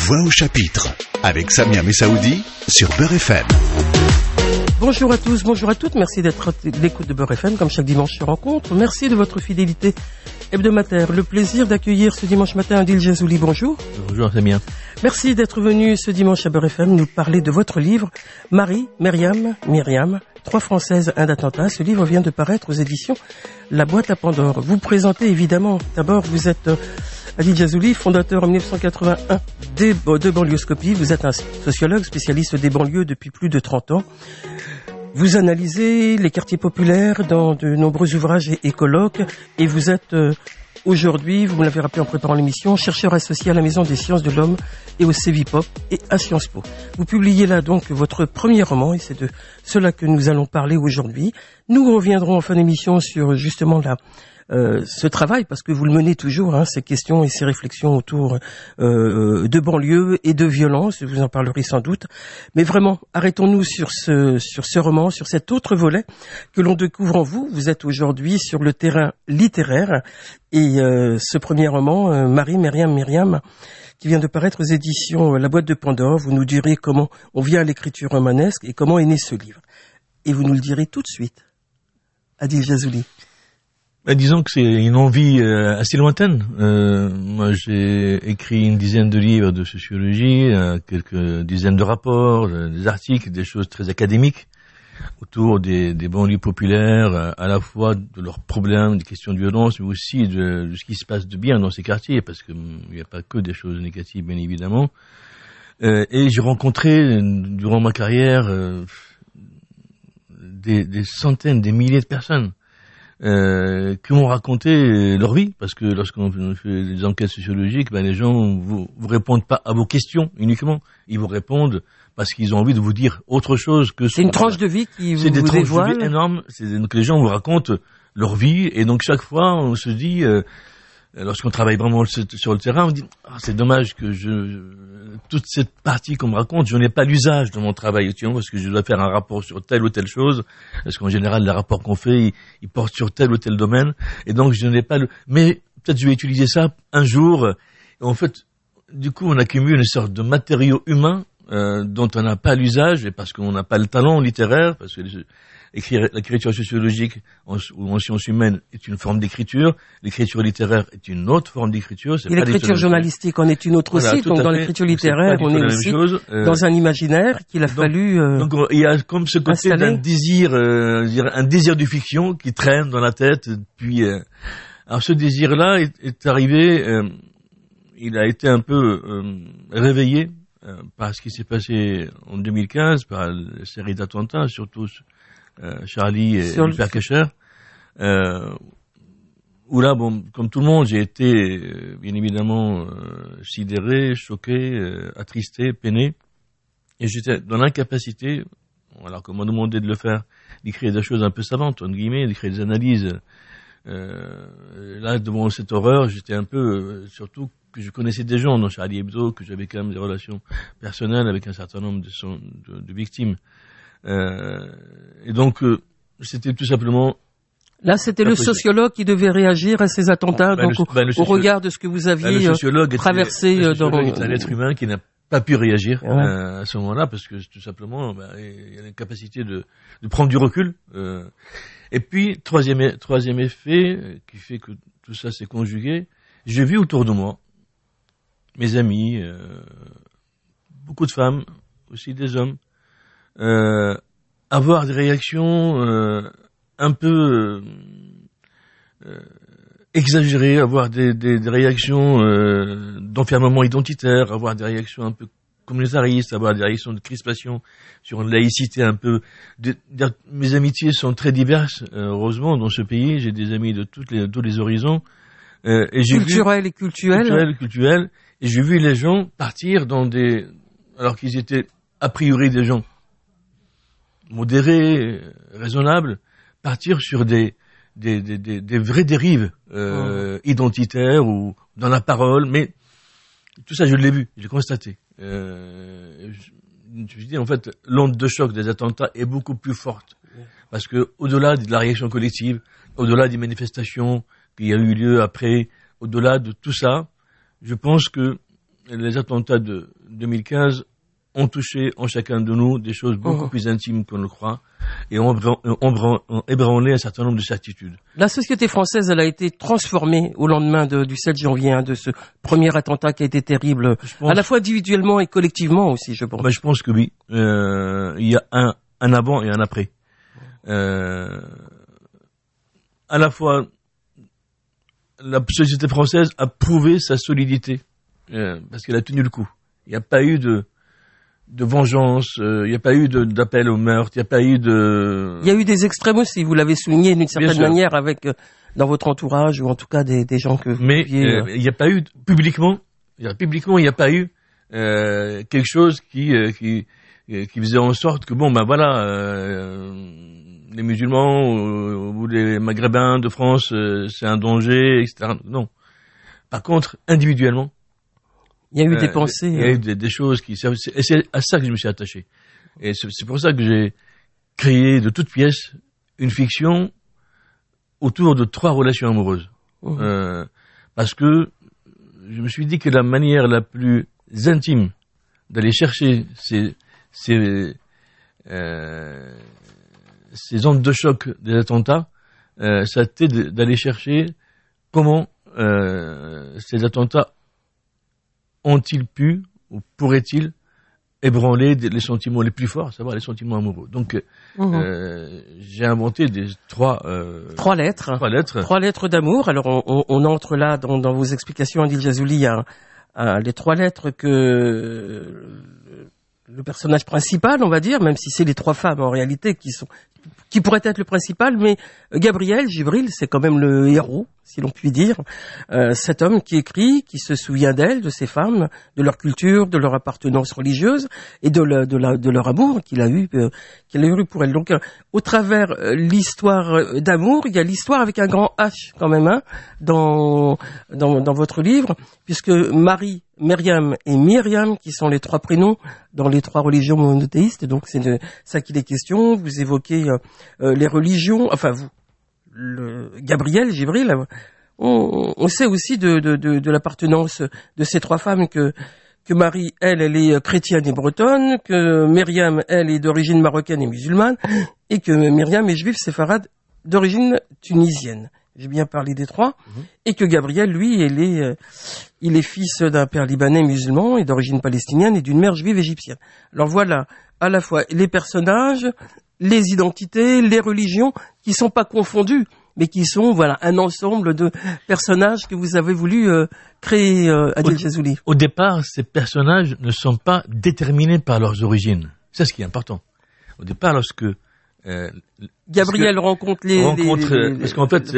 Voix au chapitre avec Samia Messaoudi sur Beurre FM. Bonjour à tous, bonjour à toutes, merci d'être à l'écoute de Beurre FM comme chaque dimanche sur Rencontre. Merci de votre fidélité hebdomadaire. Le plaisir d'accueillir ce dimanche matin Adil Jazouli, bonjour. Bonjour Samia. Merci d'être venu ce dimanche à Beurre FM nous parler de votre livre Marie, Myriam, 3 Françaises, un attentat. Ce livre vient de paraître aux éditions La Boîte à Pandore. Vous présentez évidemment, d'abord vous êtes Adil Jazouli, fondateur en 1981 de Banlieuscopie. Vous êtes un sociologue spécialiste des banlieues depuis plus de 30 ans. Vous analysez les quartiers populaires dans de nombreux ouvrages et colloques et vous êtes aujourd'hui, vous me l'avez rappelé en préparant l'émission, chercheur associé à la Maison des Sciences de l'Homme et au Cevipop et à Sciences Po. Vous publiez là donc votre premier roman et c'est de cela que nous allons parler aujourd'hui. Nous reviendrons en fin d'émission sur justement ce travail, parce que vous le menez toujours, ces questions et ces réflexions autour de banlieue et de violence, vous en parlerez sans doute. Mais vraiment, arrêtons-nous sur ce roman, sur cet autre volet que l'on découvre en vous. Vous êtes aujourd'hui sur le terrain littéraire et ce premier roman, Marie, Myriam, qui vient de paraître aux éditions La Boîte de Pandore, vous nous direz comment on vient à l'écriture romanesque et comment est né ce livre. Et vous nous le direz tout de suite. Adil Jazouli. Disons que c'est une envie assez lointaine. Moi, j'ai écrit une dizaine de livres de sociologie, quelques dizaines de rapports, des articles, des choses très académiques autour des banlieues populaires, à la fois de leurs problèmes, des questions de violence, mais aussi de ce qui se passe de bien dans ces quartiers, parce qu'il n'y a pas que des choses négatives, bien évidemment. Et j'ai rencontré, durant ma carrière, des centaines, des milliers de personnes qui m'ont raconté leur vie, parce que lorsqu'on fait des enquêtes sociologiques, les gens vous répondent pas à vos questions uniquement, ils vous répondent parce qu'ils ont envie de vous dire autre chose que... C'est une tranche de vie qui vous dévoile. C'est des tranches de vie énormes, donc les gens vous racontent leur vie, et donc chaque fois on se dit, lorsqu'on travaille vraiment sur le terrain, on dit c'est dommage que toute cette partie qu'on me raconte, je n'ai pas l'usage de mon travail actuellement, parce que je dois faire un rapport sur telle ou telle chose, parce qu'en général les rapports qu'on fait ils portent sur tel ou tel domaine, et donc je n'ai pas mais peut-être je vais utiliser ça un jour. Et en fait, du coup on accumule une sorte de matériau humain dont on n'a pas l'usage, et parce qu'on n'a pas le talent littéraire, parce que l'écriture sociologique ou en sciences humaines est une forme d'écriture, l'écriture littéraire est une autre forme d'écriture. Et l'écriture journalistique en est une autre aussi, donc dans l'écriture littéraire on est aussi dans un imaginaire qu'il a fallu donc il y a comme ce côté d'un désir, un désir de fiction qui traîne dans la tête, puis alors ce désir-là est arrivé, il a été un peu réveillé par ce qui s'est passé en 2015, par la série d'attentats, surtout Charlie et Hypercacher, où là, comme tout le monde, j'ai été bien évidemment sidéré, choqué, attristé, peiné, et j'étais dans l'incapacité, alors qu'on m'a demandé de le faire, d'écrire des choses un peu savantes, entre guillemets, d'écrire des analyses. Là, devant cette horreur, j'étais un peu, surtout que je connaissais des gens dans Charlie Hebdo, que j'avais quand même des relations personnelles avec un certain nombre de victimes. Et donc, c'était tout simplement... Là, c'était le sociologue qui devait réagir à ces attentats, au regard de ce que vous aviez traversé dans... Le sociologue est un être humain qui n'a pas pu réagir à ce moment-là, parce que tout simplement, il a la capacité de prendre du recul. Et puis, troisième effet, qui fait que tout ça s'est conjugué, j'ai vu autour de moi mes amis, beaucoup de femmes, aussi des hommes, avoir des réactions un peu exagérées, avoir des réactions d'enfermement identitaire, avoir des réactions un peu communautaristes, avoir des réactions de crispation sur une laïcité un peu... Mes amitiés sont très diverses, heureusement, dans ce pays. J'ai des amis de tous les horizons. Et culturels et cultuels. Culturels. Et j'ai vu les gens partir alors qu'ils étaient a priori des gens modérés, raisonnables, partir sur des vraies dérives identitaires ou dans la parole, mais tout ça je l'ai vu, je l'ai constaté. Je me suis dit en fait l'onde de choc des attentats est beaucoup plus forte, parce que au-delà de la réaction collective, au-delà des manifestations qu'il y a eu lieu après, au-delà de tout ça, je pense que les attentats de 2015 ont touché en chacun de nous des choses beaucoup plus intimes qu'on le croit et ont ébranlé un certain nombre de certitudes. La société française, elle a été transformée au lendemain du 7 janvier, de ce premier attentat qui a été terrible, à la fois individuellement et collectivement aussi, je pense. Je pense que oui. Il y a un avant et un après. À la fois, la société française a prouvé sa solidité parce qu'elle a tenu le coup. Il n'y a pas eu de vengeance, il n'y a pas eu d'appel au meurtre, il n'y a pas eu de... Il y a eu des extrêmes aussi, vous l'avez souligné d'une certaine manière avec dans votre entourage ou en tout cas des gens que vous pouviez... Mais il n'y a pas eu publiquement, il n'y a pas eu quelque chose qui faisait en sorte que les musulmans ou les maghrébins de France c'est un danger, etc. Non. Par contre, individuellement, il y a eu des pensées. Il y a eu des choses qui... Et c'est à ça que je me suis attaché. Et c'est pour ça que j'ai créé de toutes pièces une fiction autour de 3 relations amoureuses. Parce que je me suis dit que la manière la plus intime d'aller chercher ces ondes de choc des attentats, ça a été d'aller chercher comment ces attentats ont-ils pu, ou pourraient-ils, ébranler les sentiments les plus forts, à savoir les sentiments amoureux. Donc, j'ai inventé 3 lettres. 3 lettres d'amour. Alors, on entre là dans vos explications, Adil Jazouli, les 3 lettres que le personnage principal, on va dire, même si c'est les 3 femmes en réalité qui pourraient être le principal, mais Gabriel Gibril, c'est quand même le héros, si l'on peut dire. Cet homme qui écrit, qui se souvient d'elles, de ces femmes, de leur culture, de leur appartenance religieuse et de leur amour qu'il a eu pour elles. Donc, au travers l'histoire d'amour, il y a l'histoire avec un grand H quand même, dans votre livre, puisque Marie, Myriam et Myriam, qui sont les 3 prénoms dans les 3 religions monothéistes, donc c'est de ça qu'il est question. Vous évoquez les religions, enfin Gabriel, Gibril, on sait aussi de l'appartenance de ces 3 femmes que Marie, elle est chrétienne et bretonne, que Myriam, elle est d'origine marocaine et musulmane, et que Myriam est juive séfarade d'origine tunisienne. J'ai bien parlé des 3. Et que Gabriel, lui, il est fils d'un père libanais musulman et d'origine palestinienne et d'une mère juive égyptienne. Alors voilà, à la fois les personnages, les identités, les religions, qui sont pas confondues, mais qui sont, un ensemble de personnages que vous avez voulu créer, Adil Jazouli. Au départ, ces personnages ne sont pas déterminés par leurs origines. C'est ce qui est important. Au départ, lorsque Gabriel rencontre parce qu'en fait,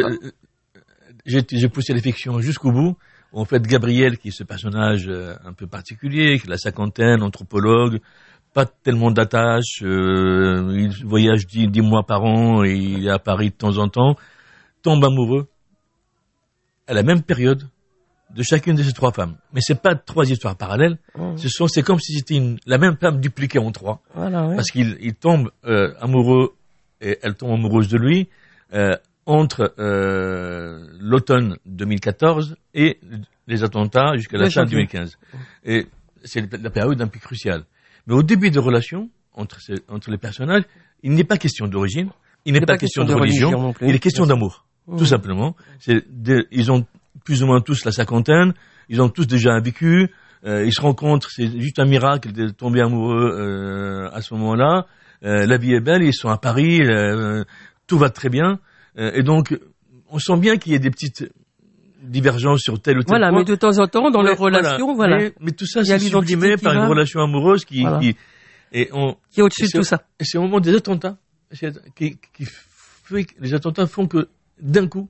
j'ai poussé les fictions jusqu'au bout. En fait, Gabriel, qui est ce personnage un peu particulier, qui a la 50aine, anthropologue, pas tellement d'attache, il voyage 10 mois par an et il est à Paris de temps en temps, tombe amoureux à la même période de chacune de ces 3 femmes. Mais c'est pas 3 histoires parallèles, c'est comme si c'était la même femme dupliquée en 3. Voilà, ouais. Parce qu'il tombe amoureux et elle tombe amoureuse de lui entre l'automne 2014 et les attentats jusqu'à la fin 2015. Et c'est la période un peu cruciale. Mais au début de relations entre les personnages, il n'est pas question d'origine, il n'est pas question de religion, il est question d'amour, tout simplement. Ils ont plus ou moins tous la 50aine, ils ont tous déjà un vécu, ils se rencontrent, c'est juste un miracle de tomber amoureux à ce moment-là. La vie est belle, ils sont à Paris, tout va très bien, et donc on sent bien qu'il y a des petites divergences sur tel ou tel point. Mais de temps en temps, dans leur relation, Mais tout ça, c'est sublimé par une relation amoureuse qui est au-dessus de tout ça. Et c'est au moment des attentats qui fait que les attentats font que d'un coup,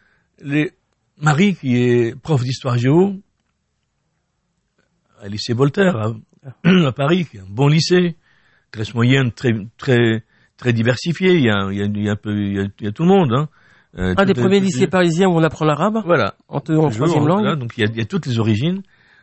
Marie, qui est prof d'histoire géo, à lycée Voltaire à Paris, qui est un bon lycée, classe moyenne très très très diversifiée, il y a tout le monde, un des premiers lycées parisiens où on apprend l'arabe. Voilà. En 3e langue. Voilà, donc il y a toutes les origines.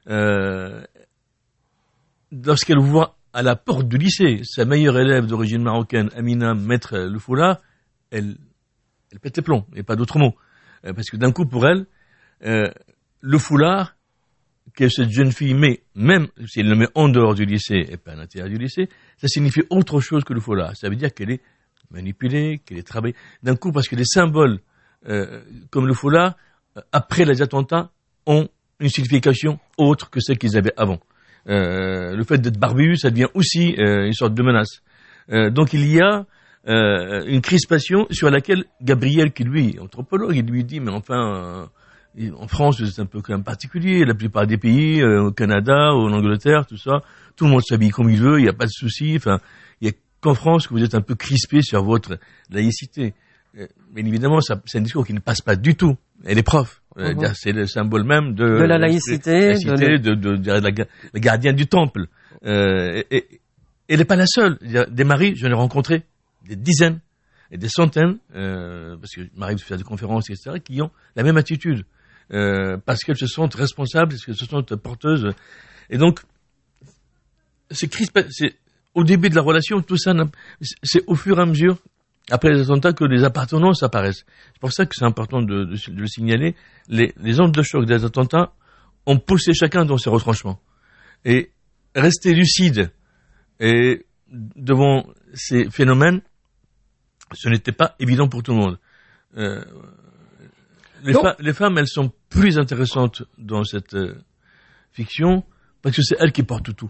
Lorsqu'elle voit à la porte du lycée sa meilleure élève d'origine marocaine, Amina, mettre le foulard, elle pète les plombs, et pas d'autre mot. Parce que d'un coup, pour elle, le foulard que cette jeune fille met, même si elle le met en dehors du lycée et pas à l'intérieur du lycée, ça signifie autre chose que le foulard. Ça veut dire qu'elle est manipulée, qu'elle est travaillée. D'un coup, parce que les symboles comme le foulard, après les attentats, ont une signification autre que celle qu'ils avaient avant. Le fait d'être barbu, ça devient aussi une sorte de menace. Donc il y a une crispation sur laquelle Gabriel, qui lui, anthropologue, il lui dit, mais enfin, en France, c'est un peu quand même particulier, la plupart des pays, au Canada, en Angleterre, tout ça, tout le monde s'habille comme il veut, il n'y a pas de souci, enfin, il n'y a qu'en France que vous êtes un peu crispé sur votre laïcité. Mais évidemment, c'est un discours qui ne passe pas du tout. Et les profs, c'est le symbole même de la laïcité, de la gardienne du temple. Et elle n'est pas la seule. Des maris, j'en ai rencontré des dizaines et des centaines, parce que m'arrive de faire des conférences, etc., qui ont la même attitude, parce qu'elles se sentent responsables, parce qu'elles se sentent porteuses. Et donc, c'est au début de la relation, tout ça, c'est au fur et à mesure, après les attentats, que les appartenances apparaissent. C'est pour ça que c'est important de le signaler. Les ondes de choc des attentats ont poussé chacun dans ses retranchements. Et rester lucide et devant ces phénomènes, ce n'était pas évident pour tout le monde. Les femmes, elles sont plus intéressantes dans cette fiction parce que c'est elles qui portent tout.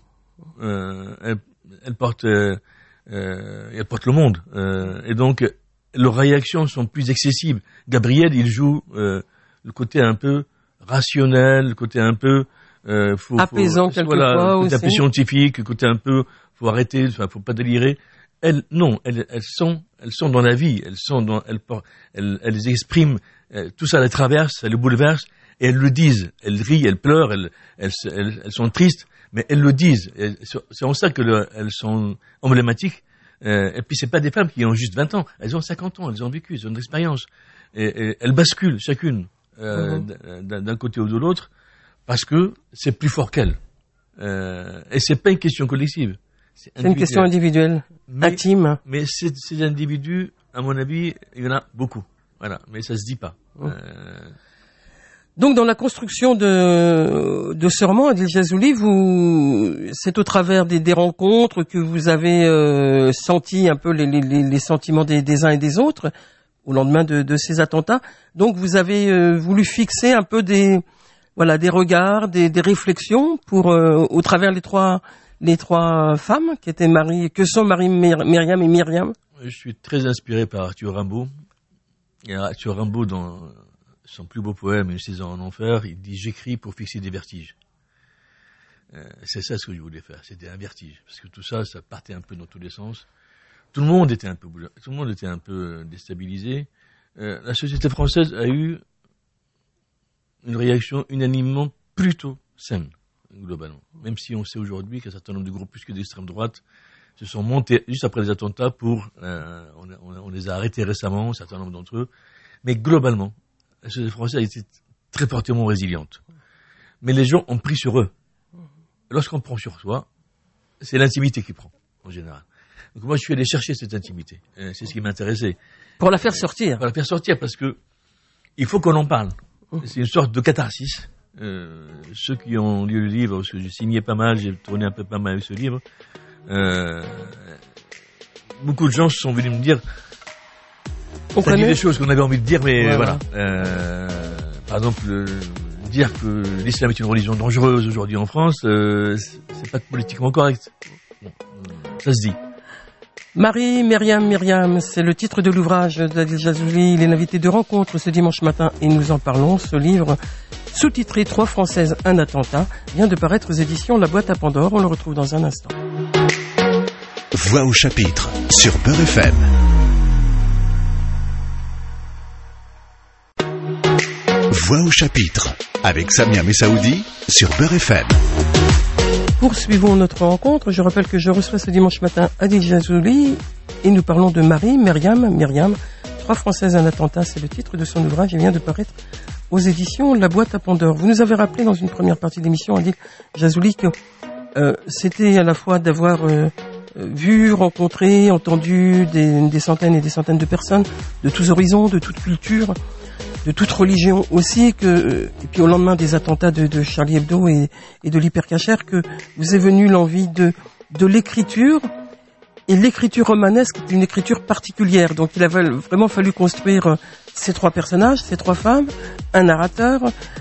Elles portent le monde. Et donc, leurs réactions sont plus excessives. Gabriel, il joue le côté un peu rationnel, le côté un peu apaisant quelquefois aussi. Le côté un peu scientifique, le côté un peu faut arrêter, enfin faut pas délirer. Elles sont dans la vie, elles expriment tout ça, les traverse, elles le bouleverse et elles le disent. Elles rient, elles pleurent, elles sont tristes, mais elles le disent. C'est en ça que elles sont emblématiques. Et puis c'est pas des femmes qui ont juste 20 ans, elles ont 50 ans, elles ont vécu, elles ont de l'expérience. Et elles basculent chacune d'un côté ou de l'autre parce que c'est plus fort qu'elles. Et c'est pas une question collective. C'est une question individuelle, intime. Mais ces individus, à mon avis, il y en a beaucoup. Voilà, mais ça se dit pas. Donc, dans la construction de ce roman, Adil Jazouli, c'est au travers des rencontres que vous avez senti un peu les sentiments des uns et des autres au lendemain de ces attentats. Donc, vous avez voulu fixer un peu des regards, des réflexions pour au travers les trois femmes que sont Marie, Myriam et Myriam. Je suis très inspiré par Arthur Rimbaud. Et Arthur Rimbaud, dans son plus beau poème, Une saison en enfer, il dit « J'écris pour fixer des vertiges ». C'est ça ce que je voulais faire, c'était un vertige. Parce que tout ça, ça partait un peu dans tous les sens. Tout le monde était un peu déstabilisé. La société française a eu une réaction unanimement plutôt saine, globalement. Même si on sait aujourd'hui qu'un certain nombre de groupuscules d'extrême droite se sont montés juste après les attentats on les a arrêtés récemment, un certain nombre d'entre eux. Mais globalement, la société française a été très fortement résiliente. Mais les gens ont pris sur eux. Lorsqu'on prend sur soi, c'est l'intimité qui prend, en général. Donc moi, je suis allé chercher cette intimité. C'est ce qui m'intéressait. Pour la faire sortir. Pour la faire sortir, parce que il faut qu'on en parle. C'est une sorte de catharsis. Ceux qui ont lu le livre, parce que j'ai signé pas mal, j'ai tourné un peu pas mal avec ce livre, beaucoup de gens se sont venus me dire ça dit des choses qu'on avait envie de dire, mais voilà. Par exemple, dire que l'islam est une religion dangereuse aujourd'hui en France, c'est pas politiquement correct. Bon, ça se dit. Marie, Myriam, c'est le titre de l'ouvrage d'Adil Jazouli. Il est l'invité de rencontre ce dimanche matin et nous en parlons. Ce livre, sous-titré 3 Françaises, un attentat, vient de paraître aux éditions La Boîte à Pandore. On le retrouve dans un instant. Voix au chapitre sur Beurre FM. Voix au chapitre avec Samia Messaoudi sur Beurre FM. Poursuivons notre rencontre. Je rappelle que je reçois ce dimanche matin Adil Jazouli et nous parlons de Marie, Myriam, 3 Françaises, un attentat. C'est le titre de son ouvrage. Il vient de paraître aux éditions La Boîte à Pandore. Vous nous avez rappelé dans une première partie de l'émission, Adil Jazouli, que c'était à la fois d'avoir vu, rencontré, entendu des centaines et des centaines de personnes de tous horizons, de toutes cultures, de toute religion aussi, et puis au lendemain des attentats de Charlie Hebdo et de l'hypercachère, que vous est venue l'envie de l'écriture. Et l'écriture romanesque est une écriture particulière. Donc il a vraiment fallu construire ces 3 personnages, ces 3 femmes, un narrateur,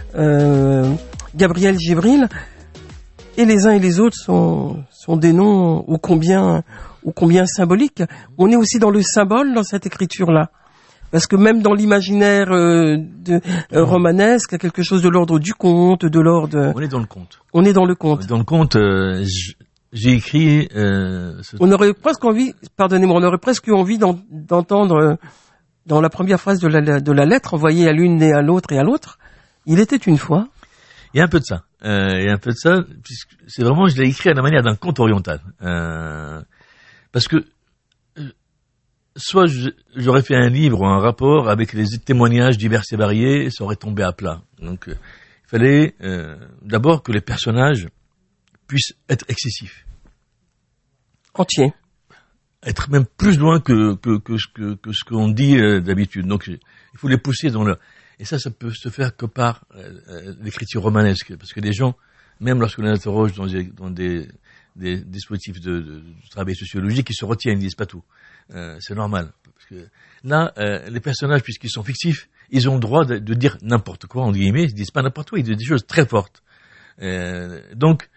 Gabriel Gibril, et les uns et les autres sont des noms ô combien symboliques. On est aussi dans le symbole dans cette écriture-là. Parce que même dans l'imaginaire romanesque, il y a quelque chose de l'ordre du conte, de l'ordre... On est dans le conte. On est dans le conte. Dans le conte, j'ai écrit... On aurait presque envie, pardonnez-moi, on aurait presque eu envie d'entendre dans la première phrase de la lettre envoyée à l'une et à l'autre et à l'autre, il était une fois. Il y a un peu de ça. Puisque c'est vraiment, je l'ai écrit à la manière d'un conte oriental. Parce que soit j'aurais fait un livre ou un rapport avec les témoignages divers et variés, et ça aurait tombé à plat. Donc il fallait d'abord que les personnages puissent être excessifs. Entiers. Être même plus loin que ce qu'on dit d'habitude. Donc il faut les pousser dans le... Et ça peut se faire que par l'écriture romanesque. Parce que les gens, même lorsqu'on les interroge dans des dispositifs de travail sociologique, ils se retiennent, ils disent pas tout. C'est normal. Parce que là, les personnages, puisqu'ils sont fictifs, ils ont le droit de dire n'importe quoi, entre guillemets. Ils disent pas n'importe quoi, ils disent des choses très fortes. Et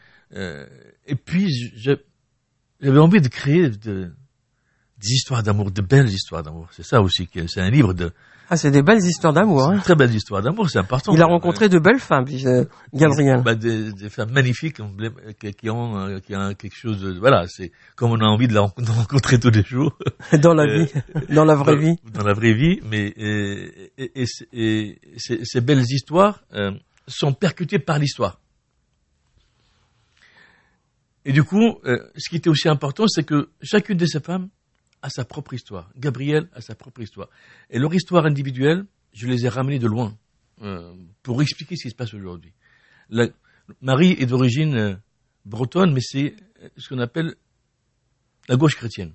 puis, j'avais envie de créer des histoires d'amour, de belles histoires d'amour. C'est ça aussi, c'est un livre de... Ah, c'est des belles histoires d'amour. Très belles histoires d'amour, c'est important. Il a rencontré de belles femmes, Gabriel. Des femmes magnifiques qui ont quelque chose de... Voilà, c'est comme on a envie de rencontrer tous les jours. Dans la vie, dans la vraie vie. Dans la vraie vie, mais ces belles histoires sont percutées par l'histoire. Et du coup, ce qui était aussi important, c'est que chacune de ces femmes a sa propre histoire. Gabriel a sa propre histoire. Et leur histoire individuelle, je les ai ramenées de loin pour expliquer ce qui se passe aujourd'hui. Marie est d'origine bretonne, mais c'est ce qu'on appelle la gauche chrétienne.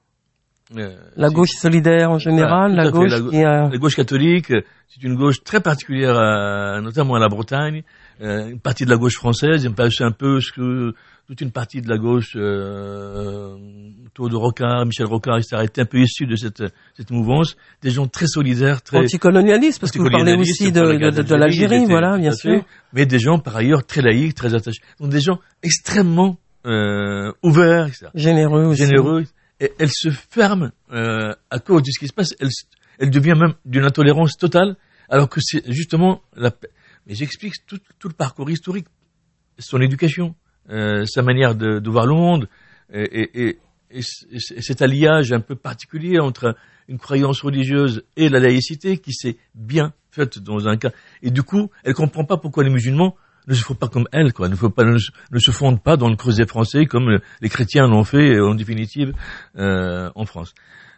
La gauche solidaire en général, voilà, la gauche catholique, c'est une gauche très particulière, notamment à la Bretagne, une partie de la gauche française, c'est un peu toute une partie de la gauche autour de Rocard, Michel Rocard, etc., était un peu issu de cette mouvance, des gens très solidaires, très anticolonialistes, parce que vous parlez aussi de l'Algérie, voilà, bien sûr, mais des gens par ailleurs très laïcs, très attachés, donc des gens extrêmement ouverts, etc., généreux aussi. Et elle se ferme à cause de ce qui se passe. Elle devient même d'une intolérance totale, alors que c'est justement Mais j'explique tout le parcours historique, son éducation, sa manière de voir le monde, et cet alliage un peu particulier entre une croyance religieuse et la laïcité qui s'est bien faite dans un cas. Et du coup, elle comprend pas pourquoi les musulmans ne se font pas comme elle, quoi. Ne se fondent pas dans le creuset français comme les chrétiens l'ont fait, en définitive, en France.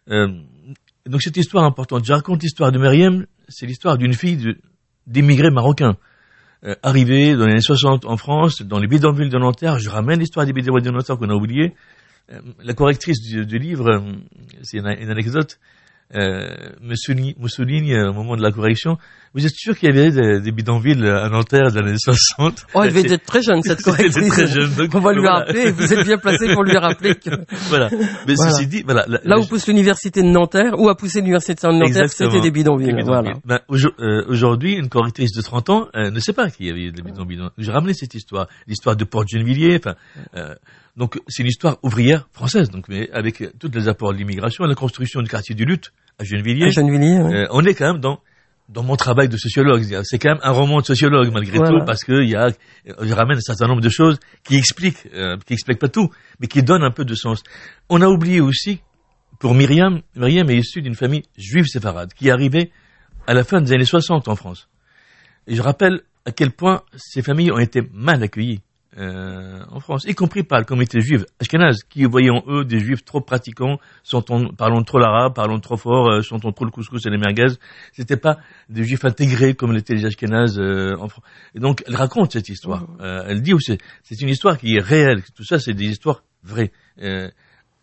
Donc cette histoire importante. Je raconte l'histoire de Myriam, c'est l'histoire d'une fille d'immigrés marocains, arrivée dans les années 60 en France, dans les bidonvilles de Nanterre. Je ramène l'histoire des bidonvilles de Nanterre qu'on a oublié. La correctrice du livre, c'est une anecdote, me souligne au moment de la correction. Vous êtes sûr qu'il y avait des bidonvilles à Nanterre dans les années 60? Oh, elle devait être très jeune, cette correctrice. Elle était très jeune. Donc, on va lui rappeler, vous êtes bien placé pour lui rappeler que... Voilà. Mais voilà. Ceci dit, voilà. Là où pousse l'université de Nanterre, où a poussé l'université de Nanterre, c'était des bidonvilles. Voilà. Ben, aujourd'hui, une correctrice de 30 ans, ne sait pas qu'il y avait des bidonvilles. J'ai ramené cette histoire. L'histoire de Port-Gennevilliers, donc, c'est une histoire ouvrière française, donc, mais avec tous les apports de l'immigration, la construction du quartier du Lutte à Gennevilliers. Ouais. On est quand même dans mon travail de sociologue. C'est quand même un roman de sociologue, malgré tout, parce que je ramène un certain nombre de choses qui expliquent pas tout, mais qui donnent un peu de sens. On a oublié aussi, pour Myriam est issue d'une famille juive séfarade, qui est arrivée à la fin des années 60 en France. Et je rappelle à quel point ces familles ont été mal accueillies. En France, y compris par la communauté juive ashkénaze, qui voyaient en eux des juifs trop pratiquants, parlant trop l'arabe, parlant trop fort, chantant trop le couscous et les merguez. C'était pas des juifs intégrés comme l'étaient les ashkénazes en France. Et donc, elle raconte cette histoire. Elle dit aussi, c'est une histoire qui est réelle. Tout ça, c'est des histoires vraies.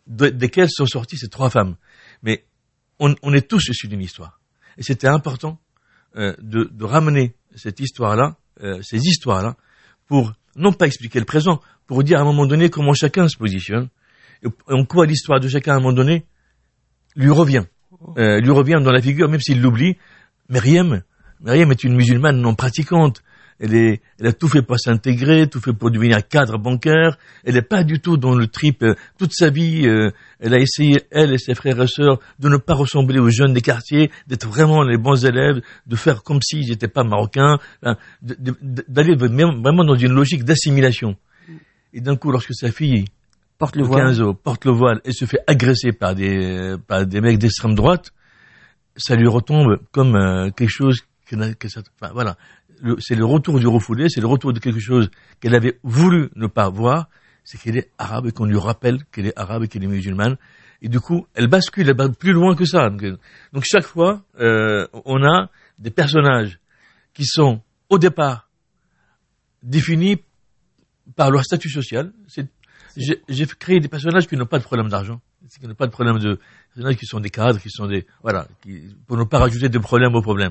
desquelles sont sorties ces 3 femmes. Mais on est tous issus d'une histoire. Et c'était important de ramener cette histoire-là, ces histoires-là, pour non pas expliquer le présent, pour dire à un moment donné comment chacun se positionne, et en quoi l'histoire de chacun à un moment donné lui revient dans la figure, même s'il l'oublie. Myriam est une musulmane non pratiquante. Elle a tout fait pour s'intégrer, tout fait pour devenir cadre bancaire. Elle n'est pas du tout dans le trip. Toute sa vie, elle a essayé, elle et ses frères et sœurs, de ne pas ressembler aux jeunes des quartiers, d'être vraiment les bons élèves, de faire comme s'ils n'étaient pas marocains, d'aller vraiment dans une logique d'assimilation. Et d'un coup, lorsque sa fille porte le voile et se fait agresser par des mecs d'extrême droite, ça lui retombe comme quelque chose voilà. C'est le retour du refoulé, c'est le retour de quelque chose qu'elle avait voulu ne pas voir, c'est qu'elle est arabe et qu'on lui rappelle qu'elle est arabe et qu'elle est musulmane. Et du coup, elle bascule plus loin que ça. Donc chaque fois, on a des personnages qui sont au définis par leur statut social. J'ai créé des personnages qui n'ont pas de problème d'argent, qui n'ont pas de problème de personnages qui sont des cadres, qui sont pour ne pas rajouter de problème aux problèmes,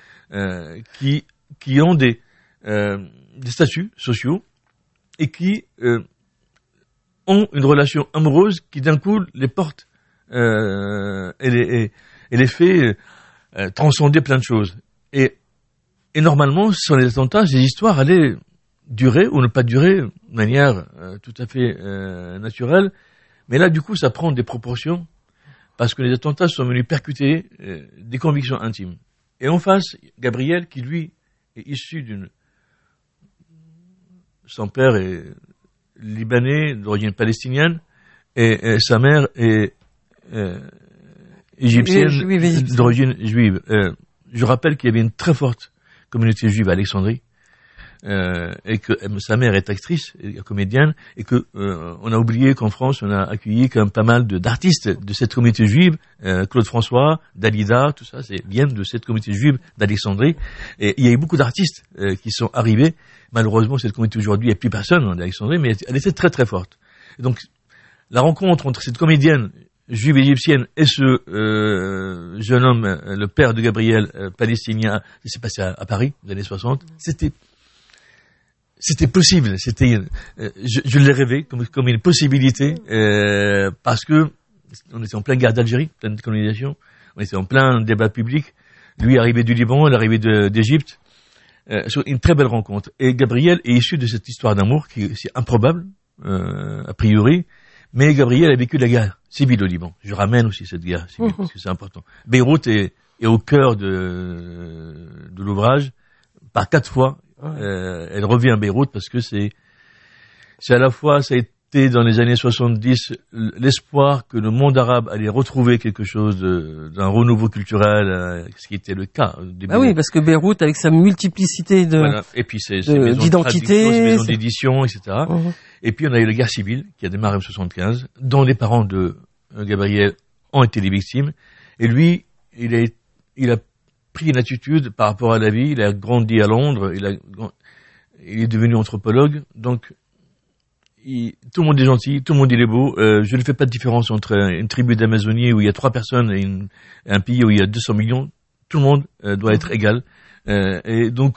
qui ont des statuts sociaux et qui ont une relation amoureuse qui d'un coup les porte et les fait transcender plein de choses. Et normalement, sur les attentats, ces histoires allaient durer ou ne pas durer de manière tout à fait naturelle. Mais là, du coup, ça prend des proportions parce que les attentats sont venus percuter des convictions intimes. Et en face, Gabriel, qui lui est issu son père est libanais d'origine palestinienne et sa mère est égyptienne d'origine juive. Je rappelle qu'il y avait une très forte communauté juive à Alexandrie. Et que sa mère est actrice et comédienne, et que on a oublié qu'en France on a accueilli quand même pas mal d'artistes de cette communauté juive, Claude François, Dalida, tout ça, viennent de cette communauté juive d'Alexandrie. Et il y a eu beaucoup d'artistes qui sont arrivés. Malheureusement, cette communauté aujourd'hui, il n'y a plus personne en Alexandrie, mais elle était très très forte. Et donc la rencontre entre cette comédienne juive égyptienne et ce jeune homme, le père de Gabriel, palestinien, qui s'est passé à Paris, dans les années 60, c'était possible, je l'ai rêvé comme une possibilité, parce que on était en pleine guerre d'Algérie, pleine colonisation, on était en plein débat public, lui arrivé du Liban, elle arrivée d'Égypte, une très belle rencontre. Et Gabriel est issu de cette histoire d'amour qui est improbable, a priori, mais Gabriel a vécu la guerre civile au Liban. Je ramène aussi cette guerre civile, parce que c'est important. Beyrouth est au cœur de l'ouvrage, par 4 fois. Elle revient à Beyrouth parce que c'est à la fois, ça a été dans les années 70 l'espoir que le monde arabe allait retrouver quelque chose d'un renouveau culturel, ce qui était le cas. Oui, parce que Beyrouth, avec sa multiplicité et puis d'identité, ses maisons d'édition, etc. Et puis on a eu la guerre civile qui a démarré en 75, dont les parents de Gabriel ont été les victimes. Et lui, il a pris une attitude par rapport à la vie, il a grandi à Londres, il est devenu anthropologue, donc tout le monde est gentil, tout le monde il est beau, je ne fais pas de différence entre une tribu d'Amazonie où il y a 3 personnes et un pays où il y a 200 millions, tout le monde doit être égal, et donc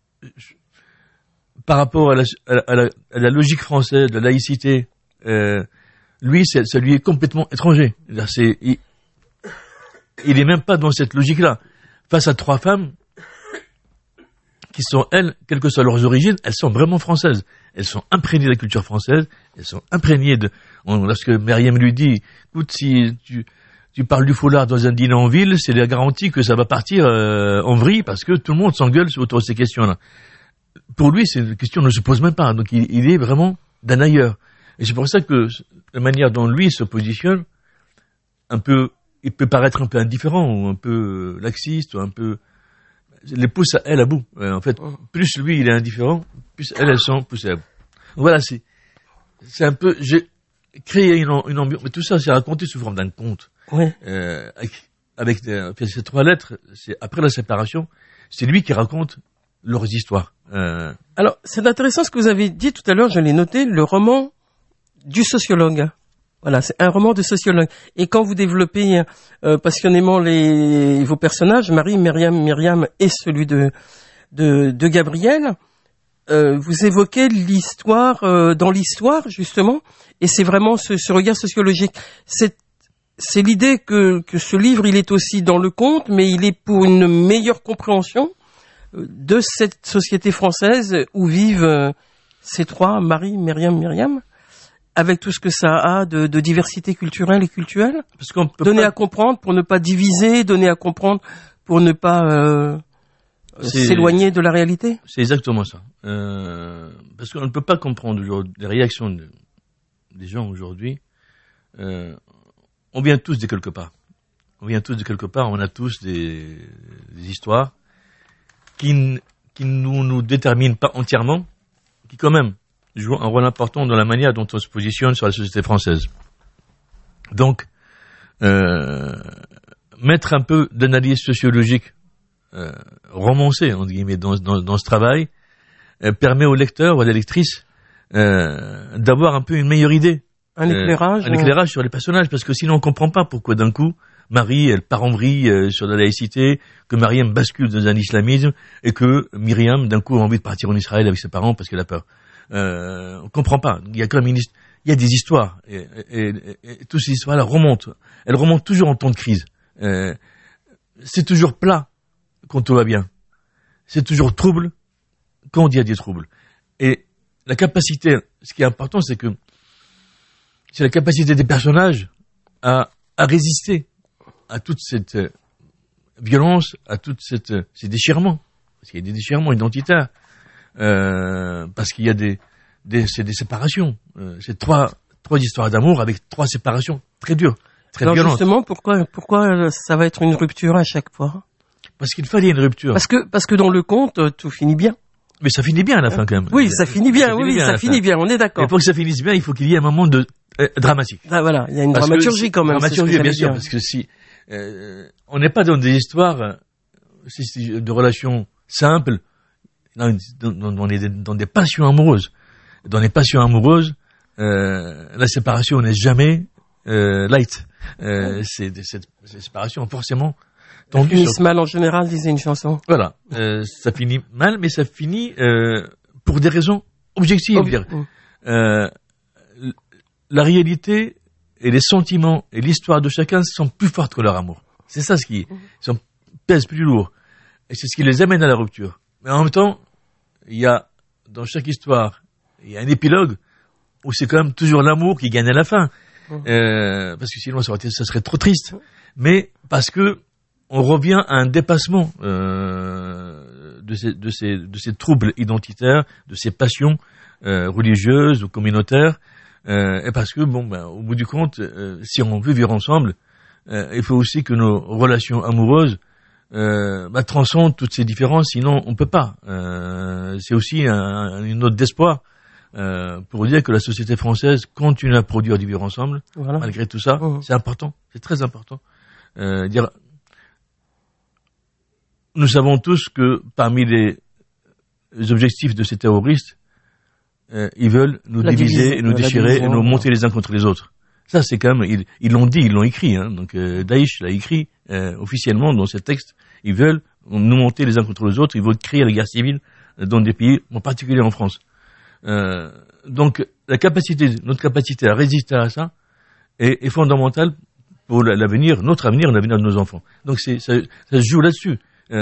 par rapport à la logique française de la laïcité, lui, ça lui est complètement étranger, il est même pas dans cette logique-là. Face à 3 femmes qui sont, elles, quelles que soient leurs origines, elles sont vraiment françaises. Elles sont imprégnées de la culture française, elles sont imprégnées lorsque Myriam lui dit, écoute, si tu parles du foulard dans un dîner en ville, c'est la garantie que ça va partir en vrille parce que tout le monde s'engueule autour de ces questions-là. Pour lui, ces questions ne se posent même pas. Donc il est vraiment d'un ailleurs. Et c'est pour ça que la manière dont lui se positionne, il peut paraître un peu indifférent ou un peu laxiste ou un peu les pousse à elle à bout. En fait, plus lui il est indifférent, plus elles sont poussées à bout. Donc voilà, c'est un peu, j'ai créé une ambiance, mais tout ça c'est raconté sous forme d'un conte. Oui. Avec ces 3 lettres, c'est après la séparation, c'est lui qui raconte leurs histoires. Alors, c'est intéressant ce que vous avez dit tout à l'heure, je l'ai noté, le roman du sociologue. Voilà, c'est un roman de sociologue. Et quand vous développez passionnément vos personnages, Marie, Myriam et celui de Gabriel, vous évoquez l'histoire dans l'histoire justement, et c'est vraiment ce regard sociologique. C'est l'idée que ce livre, il est aussi dans le conte, mais il est pour une meilleure compréhension de cette société française où vivent ces trois, Marie, Myriam, avec tout ce que ça a de diversité culturelle et cultuelle. Parce qu'on peut donner à comprendre pour ne pas diviser, donner à comprendre pour ne pas s'éloigner de la réalité. C'est exactement ça. Parce qu'on ne peut pas comprendre les réactions des gens aujourd'hui. On vient tous de quelque part. On a tous des histoires qui ne nous déterminent pas entièrement, qui quand même jouent un rôle important dans la manière dont on se positionne sur la société française. Donc, mettre un peu d'analyse sociologique romancée, entre guillemets, dans ce travail, permet au lecteur ou à la lectrice d'avoir un peu une meilleure idée. Un éclairage sur les personnages, parce que sinon on comprend pas pourquoi d'un coup Marie, elle part en vrille sur la laïcité, que Myriam bascule dans un islamisme, et que Myriam, d'un coup, a envie de partir en Israël avec ses parents parce qu'elle a peur. On comprend pas. Il y a quand même il y a des histoires, et toutes ces histoires-là remontent. Elles remontent toujours en temps de crise. C'est toujours plat quand tout va bien. C'est toujours trouble quand il y a des troubles. Et la capacité, ce qui est important, c'est la capacité des personnages à résister à toute cette violence, à toute ces déchirements. Parce qu'il y a des déchirements identitaires. Parce qu'il y a c'est des séparations. C'est trois histoires d'amour avec 3 séparations très dures, très Alors violentes. justement, pourquoi ça va être une rupture à chaque fois? Parce qu'il fallait une rupture. Parce que dans le conte, tout finit bien. Mais ça finit bien à la fin, quand même. Oui, ça finit bien, on est d'accord. Et pour que ça finisse bien, il faut qu'il y ait un moment dramatique. Ah, voilà, il y a une dramaturgie quand même. Dramaturgie, bien sûr, parce que si on n'est pas dans des histoires de relations simples, on est dans des passions amoureuses. Dans les passions amoureuses, la séparation n'est jamais light. C'est des séparations forcément tendues. Finissent mal en général, disait une chanson. Voilà, ça finit mal, mais ça finit pour des raisons objectives. La réalité et les sentiments et l'histoire de chacun sont plus fortes que leur amour. C'est ça qui pèse plus lourd. Et c'est ce qui les amène à la rupture. Mais en même temps, il y a, dans chaque histoire, il y a un épilogue où c'est quand même toujours l'amour qui gagne à la fin. Parce que sinon, ça serait trop triste. Mais parce que on revient à un dépassement de ces troubles identitaires, de ces passions religieuses ou communautaires. Et parce que, au bout du compte, si on veut vivre ensemble, il faut aussi que nos relations amoureuses transcendent toutes ces différences, sinon on peut pas. C'est aussi une note d'espoir pour dire que la société française continue à produire du vivre ensemble, malgré tout ça. C'est important, c'est très important. Nous savons tous que parmi les objectifs de ces terroristes, ils veulent nous diviser et nous déchirer et nous monter les uns contre les autres. Ça, c'est quand même, ils l'ont dit, ils l'ont écrit, hein. Donc, Daesh l'a écrit, officiellement dans ces textes. Ils veulent nous monter les uns contre les autres, ils veulent créer la guerre civile dans des pays, en particulier en France. Donc, notre capacité à résister à ça est fondamentale pour l'avenir, notre avenir et l'avenir de nos enfants. Donc, ça se joue là-dessus.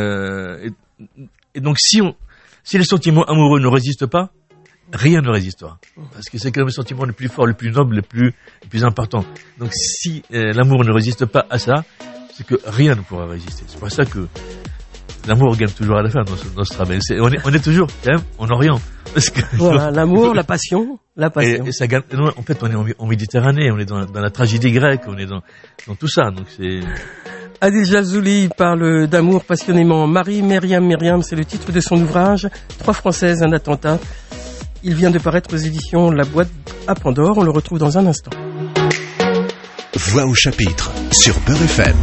Et donc, si les sentiments amoureux ne résistent pas, rien ne résistera. Parce que c'est quand même le sentiment le plus fort, le plus noble, le plus important. Donc si l'amour ne résiste pas à ça, c'est que rien ne pourra résister. C'est pour ça que l'amour gagne toujours à la fin dans ce travail. On est toujours quand même en Orient. Parce que voilà, l'amour, la passion. Et ça gagne. En fait, on est en Méditerranée, on est dans la tragédie grecque, on est dans tout ça. Donc c'est... Adil Jazuli parle d'amour passionnément. Marie, Myriam, c'est le titre de son ouvrage. 3 Françaises, un attentat. Il vient de paraître aux éditions La Boîte à Pandore. On le retrouve dans un instant. Voix au chapitre sur Beurre FM.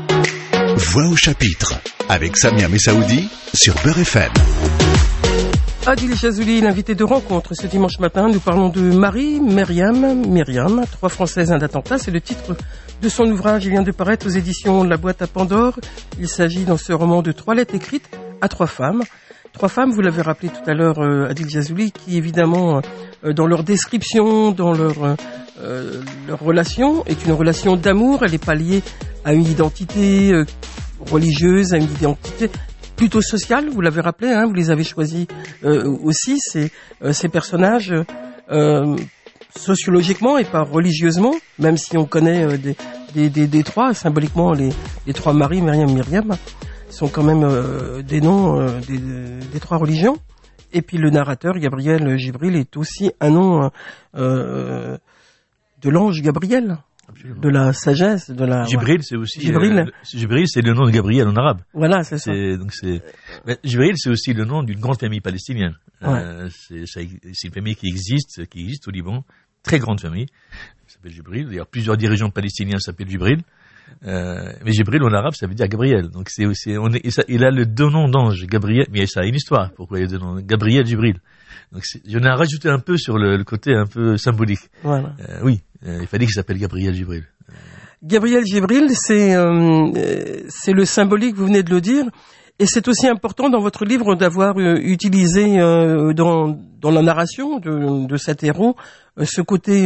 Voix au chapitre avec Samia Messaoudi sur Beurre FM. Adil Chazouli, l'invité de rencontre ce dimanche matin. Nous parlons de Marie, Myriam, 3 Françaises, un d'attentat. C'est le titre de son ouvrage. Il vient de paraître aux éditions La Boîte à Pandore. Il s'agit dans ce roman de 3 lettres écrites à 3 femmes. 3 femmes, vous l'avez rappelé tout à l'heure, Adil Chazouli, qui évidemment, dans leur description, dans leur relation, est une relation d'amour. Elle n'est pas liée à une identité religieuse, à une identité plutôt sociale, vous l'avez rappelé, hein, vous les avez choisis aussi, ces personnages, sociologiquement et pas religieusement, même si on connaît des 3, symboliquement les 3 Marie, Myriam, sont quand même des noms des 3 religions. Et puis le narrateur, Gabriel Gibril, est aussi un nom de l'ange Gabriel. Absolument. De la sagesse, de la... Jibril, c'est aussi... Jibril, Jibril, c'est le nom de Gabriel en arabe. Voilà, c'est ça. Mais Jibril, c'est aussi le nom d'une grande famille palestinienne. Ouais. C'est une famille qui existe au Liban. Très grande famille. Ça s'appelle Jibril. D'ailleurs, plusieurs dirigeants palestiniens s'appellent Jibril. Mais Jibril en arabe, ça veut dire Gabriel. Donc il a le 2 noms d'ange, Gabriel. Mais ça a une histoire. Pourquoi il y a 2 noms? Gabriel, Jibril. Donc j'en ai rajouté un peu sur le côté un peu symbolique. Voilà. Oui. Il fallait qu'il s'appelle Gabriel Gibril. Gabriel Gibril, c'est le symbolique, vous venez de le dire, et c'est aussi important dans votre livre d'avoir utilisé dans la narration de cet héros ce côté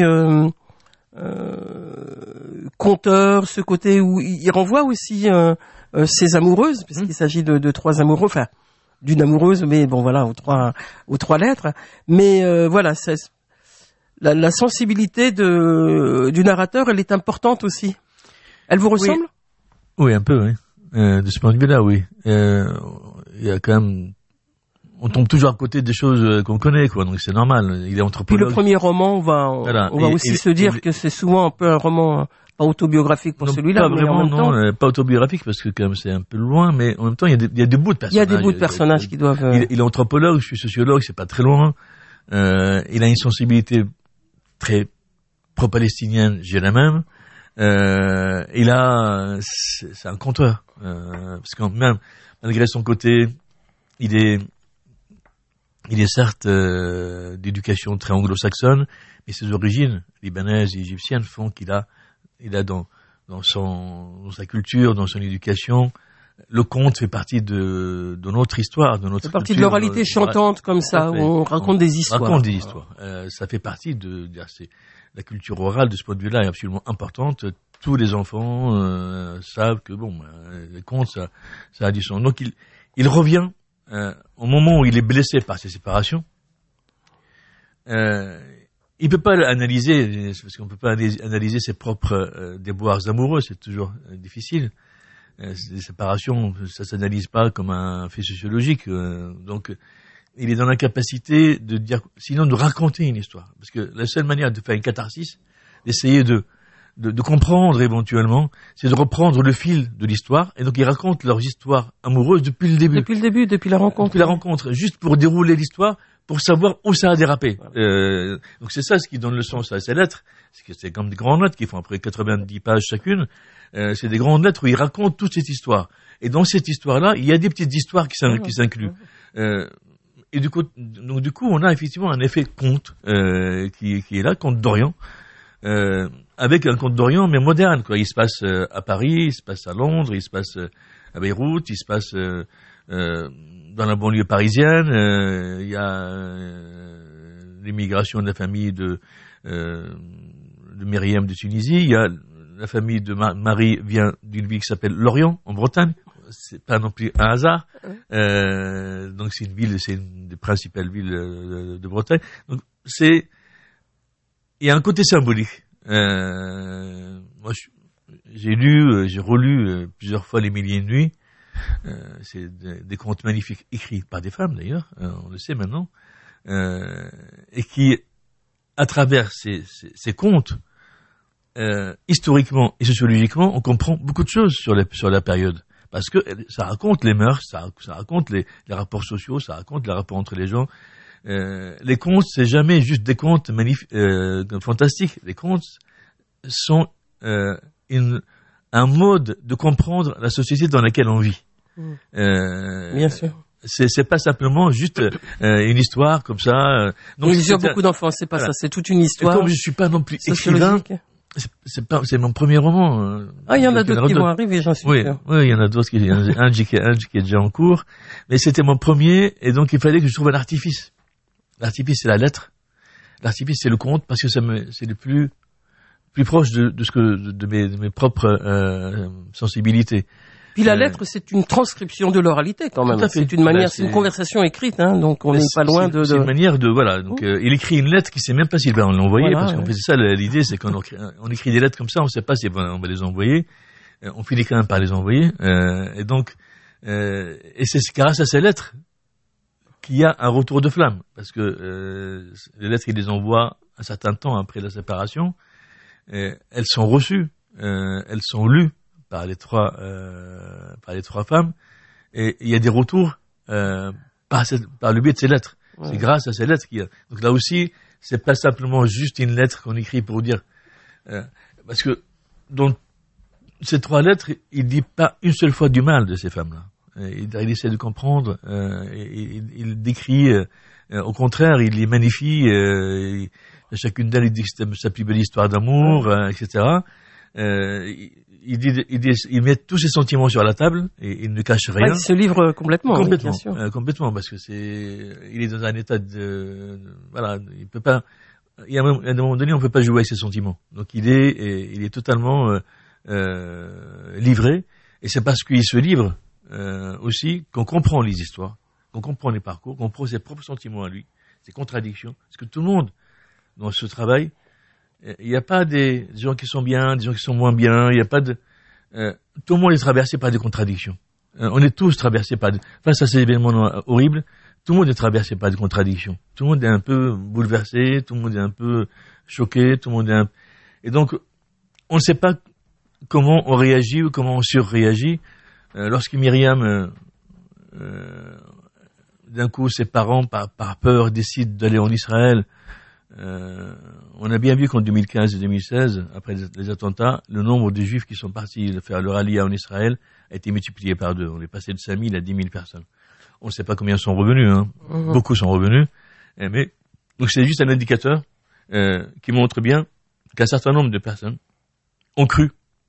conteur, ce côté où il renvoie aussi ses amoureuses, puisqu'il s'agit de 3 amoureux, enfin d'une amoureuse, mais bon voilà, aux 3 lettres, mais voilà, c'est la sensibilité du narrateur, elle est importante aussi. Elle vous ressemble? Oui, un peu, oui. De ce point de vue-là, oui. Il y a quand même... On tombe toujours à côté des choses qu'on connaît, quoi. Donc c'est normal. Il est anthropologue. Puis le premier roman, on va aussi se dire que c'est souvent un peu un roman pas autobiographique pour celui-là. Pas vraiment, non, pas autobiographique parce que quand même c'est un peu loin, mais en même temps il y a des bouts de personnages. Il y a des bouts de personnages qui doivent... Il est anthropologue, je suis sociologue, c'est pas très loin. Il a une sensibilité très pro-palestinienne, j'ai la même. Et là, c'est un conteur. Parce que même, malgré son côté, il est certes d'éducation très anglo-saxonne, mais ses origines libanaises et égyptiennes font qu'il a dans sa culture, dans son éducation, le conte fait partie de notre histoire, de notre culture. C'est partie de l'oralité chantante comme ça, où on raconte des histoires. On raconte des histoires. Ça fait partie la culture orale de ce point de vue-là est absolument importante. Tous les enfants savent que les contes, ça a du sens. Donc il revient au moment où il est blessé par ses séparations. Il peut pas l'analyser parce qu'on peut pas analyser ses propres déboires amoureux, c'est toujours difficile. Les séparations, ça s'analyse pas comme un fait sociologique. Donc il est dans l'incapacité de dire, sinon de raconter une histoire, parce que la seule manière de faire une catharsis, d'essayer de comprendre éventuellement, c'est de reprendre le fil de l'histoire, et donc ils racontent leurs histoires amoureuses depuis le début. Depuis la rencontre. Depuis la rencontre, juste pour dérouler l'histoire, pour savoir où ça a dérapé. Voilà. Donc c'est ça ce qui donne le sens à ces lettres, c'est comme des grandes lettres qui font après 90 pages chacune, c'est des grandes lettres où ils racontent toute cette histoire. Et dans cette histoire-là, il y a des petites histoires qui s'incluent. Et du coup, on a effectivement un effet conte qui est là, conte d'Orient, avec un conte d'Orient mais moderne, quoi. Il se passe à Paris, il se passe à Londres, il se passe à Beyrouth, il se passe dans la banlieue parisienne. Il y a l'immigration de la famille de Myriam de Tunisie. Il y a la famille de Marie vient d'une ville qui s'appelle Lorient en Bretagne. C'est pas non plus un hasard. Donc c'est une des principales villes de Bretagne. Donc il y a un côté symbolique. Moi, j'ai relu plusieurs fois Les Milliers de Nuits. C'est des contes magnifiques écrits par des femmes d'ailleurs, on le sait maintenant, et qui, à travers ces contes, historiquement et sociologiquement, on comprend beaucoup de choses sur la période. Parce que ça raconte les mœurs, ça raconte les rapports sociaux, ça raconte les rapports entre les gens. Les contes, c'est jamais juste des contes fantastiques. Les contes sont un mode de comprendre la société dans laquelle on vit. Bien sûr. c'est pas simplement juste une histoire comme ça. Donc il y a beaucoup d'enfants, c'est pas ça, c'est toute une histoire. Et comme je suis pas non plus écrivain, c'est mon premier roman. Ah, il y en a d'autres qui vont arriver, j'en suis sûr. Oui, il y en a d'autres un qui est déjà en cours, mais c'était mon premier, et donc il fallait que je trouve un artifice. L'artifice, c'est la lettre. L'artifice, c'est le conte, parce que c'est le plus proche de mes propres sensibilités. Puis la lettre, c'est une transcription de l'oralité quand même. C'est une manière, c'est une conversation écrite, hein, donc on n'est pas loin de. C'est une manière de voilà. Donc il écrit une lettre qui sait même pas s'il va l'envoyer, parce qu'en fait c'est ça l'idée, c'est qu'on écrit des lettres comme ça, on sait pas si on va les envoyer. On finit quand même par les envoyer, et donc et c'est grâce à ces lettres qu'il y a un retour de flamme, parce que les lettres il les envoie un certain temps après la séparation, elles sont reçues, elles sont lues par les trois femmes, et il y a des retours par le biais de ces lettres. Ouais. C'est grâce à ces lettres qu'il y a. Donc là aussi, c'est pas simplement juste une lettre qu'on écrit pour dire, parce que dans ces 3 lettres, il dit pas une seule fois du mal de ces femmes-là. Il essaie de comprendre, il décrit, au contraire, il les magnifie. Chacune d'elles, il dit que c'est sa plus belle histoire d'amour, etc. Il met tous ses sentiments sur la table et il ne cache rien. Il se livre complètement. Oui, bien sûr. Complètement, parce que il est dans un état voilà, il peut pas. Il y a un moment donné, on peut pas jouer avec ses sentiments. Donc il est totalement livré, et c'est parce qu'il se livre aussi qu'on comprend les histoires, qu'on comprend les parcours, qu'on comprend ses propres sentiments à lui, ses contradictions. Parce que tout le monde dans ce travail. Il n'y a pas des gens qui sont bien, des gens qui sont moins bien. Il n'y a pas de. Tout le monde est traversé par des contradictions. On est tous traversés par. Face à ces événements horribles, tout le monde est traversé par des contradictions. Tout le monde est un peu bouleversé, tout le monde est un peu choqué, tout le monde est. Et donc, on ne sait pas comment on réagit ou comment on surréagit. Lorsque Myriam, d'un coup, ses parents, par peur, décident d'aller en Israël. On a bien vu qu'en 2015 et 2016, après les attentats, le nombre de Juifs qui sont partis faire leur aliyah en Israël a été multiplié par 2. On est passé de 5 000 à 10 000 personnes. On ne sait pas combien sont revenus, hein. Beaucoup sont revenus. Mais donc c'est juste un indicateur qui montre bien qu'un certain nombre de personnes ont cru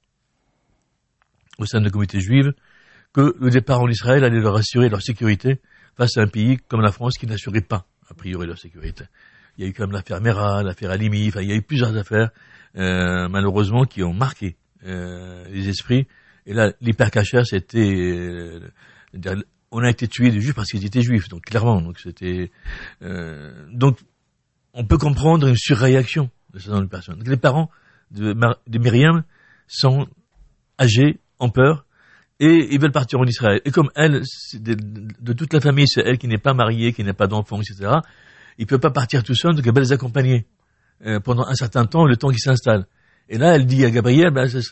au sein de la communauté juive que le départ en Israël allait leur assurer leur sécurité face à un pays comme la France qui n'assurait pas, a priori, leur sécurité. Il y a eu quand même l'affaire Mera, l'affaire Halimi, il y a eu plusieurs affaires, malheureusement, qui ont marqué les esprits. Et là, l'hypercacher, c'était... on a été tués des juifs parce qu'ils étaient juifs, donc clairement. Donc c'était... donc, on peut comprendre une surréaction de ce genre de personnes. Donc, les parents de Myriam sont âgés, en peur, et ils veulent partir en Israël. Et comme elle, de toute la famille, c'est elle qui n'est pas mariée, qui n'a pas d'enfants, etc., il ne peut pas partir tout seul, donc elle va les accompagner pendant un certain temps, le temps qu'ils s'installent. Et là, elle dit à Gabriel,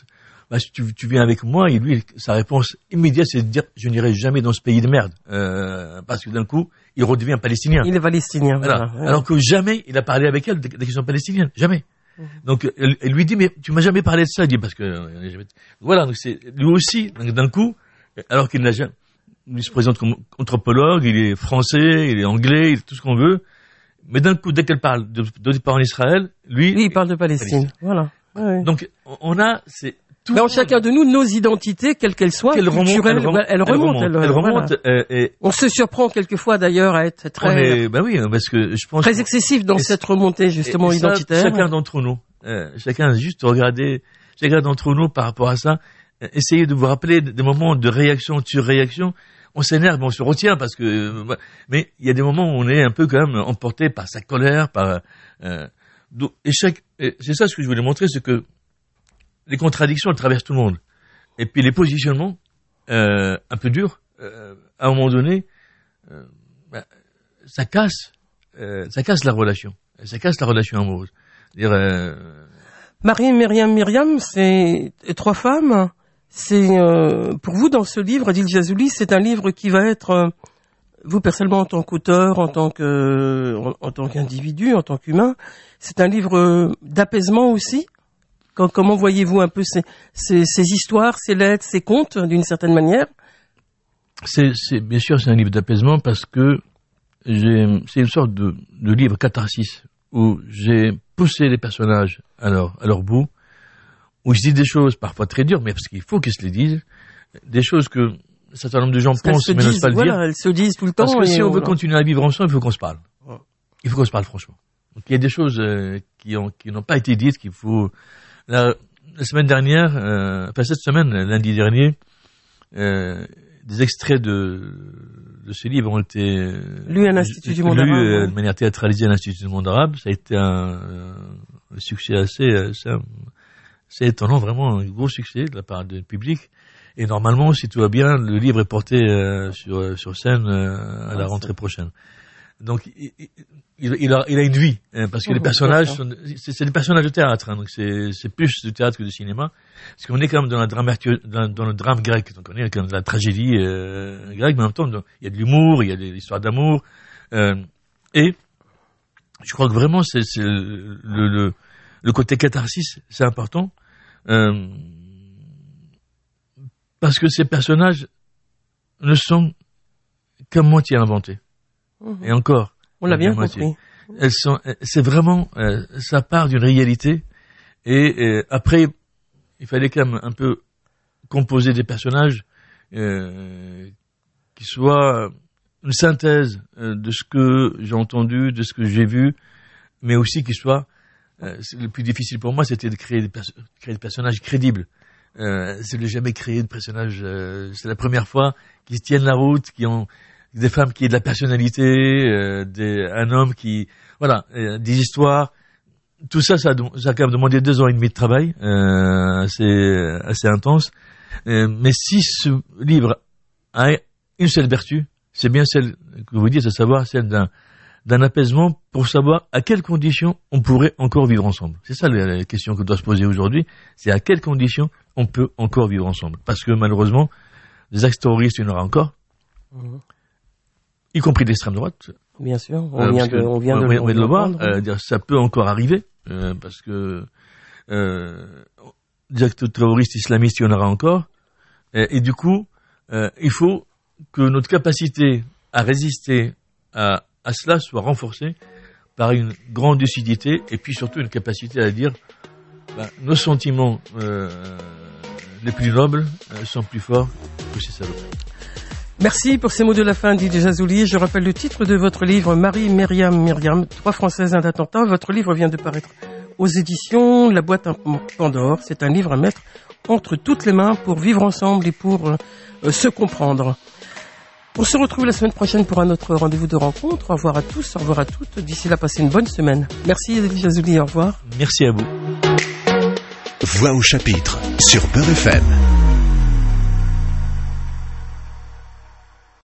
tu viens avec moi, et lui, sa réponse immédiate, c'est de dire, je n'irai jamais dans ce pays de merde, parce que d'un coup, il redevient palestinien. Il est palestinien. Voilà. Ouais. Alors que jamais il a parlé avec elle des questions palestiniennes, jamais. Donc, elle lui dit, mais tu m'as jamais parlé de ça, il dit, parce que, voilà, donc c'est, lui aussi, d'un coup, alors qu'il n'a jamais, il se présente comme anthropologue, il est français, il est anglais, il est tout ce qu'on veut, mais d'un coup, dès qu'elle parle de départ en Israël, lui, il parle de Palestine. Voilà. Ouais. Donc, on a, c'est tout. Dans chacun de nous, nos identités, quelles qu'elles soient, elles remontent. Et on se surprend quelquefois d'ailleurs à être très, oui, parce que je pense très excessif dans cette remontée justement identitaire. Chacun d'entre nous, chacun juste regarder, chacun d'entre nous par rapport à ça, essayez de vous rappeler des moments de réaction, de surréaction. On s'énerve, on se retient parce que, mais il y a des moments où on est un peu quand même emporté par sa colère, et c'est ça ce que je voulais montrer, c'est que les contradictions, elles traversent tout le monde. Et puis les positionnements, un peu durs, à un moment donné, ça casse la relation. Ça casse la relation amoureuse. Marie, Myriam, c'est 3 femmes. C'est pour vous dans ce livre, Adil Jazouli, c'est un livre qui va être vous personnellement en tant qu'auteur, en tant qu'individu, en tant qu'humain, c'est un livre d'apaisement aussi. Comment voyez-vous un peu ces histoires, ces lettres, ces contes d'une certaine manière? Bien sûr, c'est un livre d'apaisement parce que c'est une sorte de livre catharsis où j'ai poussé les personnages à leur bout, où ils se disent des choses parfois très dures, mais parce qu'il faut qu'ils se les disent, des choses que un certain nombre de gens pensent mais n'osent pas le dire. Elles se disent tout le temps. Parce que si on veut continuer à vivre ensemble, il faut qu'on se parle. Il faut qu'on se parle franchement. Donc il y a des choses qui n'ont pas été dites, qu'il faut... La semaine dernière, cette semaine, lundi dernier, des extraits de ce livre ont été lus à l'Institut du Monde Arabe. De manière théâtralisée à l'Institut du Monde Arabe. Ça a été un succès assez étonnant, vraiment un gros succès de la part du public. Et normalement, si tout va bien, le livre est porté sur scène à la rentrée prochaine. Donc, il a une vie, parce que les personnages c'est des personnages de théâtre, donc c'est plus du théâtre que du cinéma, parce qu'on est quand même dans le drame grec, donc on est quand même dans la tragédie grecque, mais en même temps, il y a de l'humour, il y a des histoires d'amour, et je crois que vraiment c'est le côté catharsis, c'est important, parce que ces personnages ne sont qu'à moitié inventés. Et encore. On l'a bien compris. C'est vraiment, ça part d'une réalité. Et après, il fallait quand même un peu composer des personnages qui soient une synthèse de ce que j'ai entendu, de ce que j'ai vu, mais aussi qui soient. Le plus difficile pour moi, c'était de créer des personnages crédibles. C'est de jamais créer de personnages. C'est la première fois qu'ils tiennent la route, qui ont des femmes qui aient de la personnalité, un homme qui, voilà, des histoires. Tout ça, ça a quand même demandé 2 ans et demi de travail, assez intense. Mais si ce livre a une seule vertu, c'est bien celle que vous dites, à savoir celle d'un apaisement pour savoir à quelles conditions on pourrait encore vivre ensemble. C'est ça la question que doit se poser aujourd'hui. C'est à quelles conditions on peut encore vivre ensemble. Parce que malheureusement, des actes terroristes, il y en aura encore. Y compris d'extrême droite. Bien sûr, on vient de le voir. Ça peut encore arriver, parce que des actes terroristes islamistes, il y en aura encore. Et du coup, il faut que notre capacité à résister à cela soit renforcée par une grande lucidité et puis surtout une capacité à dire nos sentiments les plus nobles sont plus forts que ces saloperies. Merci pour ces mots de la fin, Didier Jazouli. Je rappelle le titre de votre livre, Marie, Myriam, 3 Françaises, un attentat. Votre livre vient de paraître aux éditions La Boîte à Pandore. C'est un livre à mettre entre toutes les mains pour vivre ensemble et pour se comprendre. On se retrouve la semaine prochaine pour un autre rendez-vous de rencontre. Au revoir à tous, au revoir à toutes. D'ici là, passez une bonne semaine. Merci, Didier Jazouli. Au revoir. Merci à vous. Voix au chapitre sur Beurre FM.